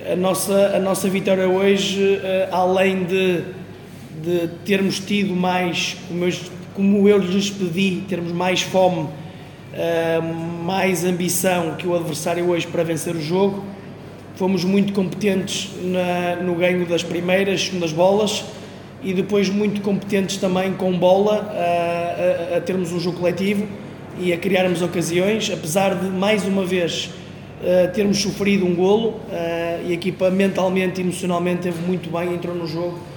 A nossa vitória hoje, além de termos tido mais, como eu lhes pedi, termos mais fome, mais ambição que o adversário hoje para vencer o jogo, fomos muito competentes no ganho das primeiras, segundas bolas, e depois muito competentes também com bola, a termos um jogo coletivo e a criarmos ocasiões, apesar de, mais uma vez, termos sofrido um golo. E a equipa mentalmente e emocionalmente esteve muito bem, entrou no jogo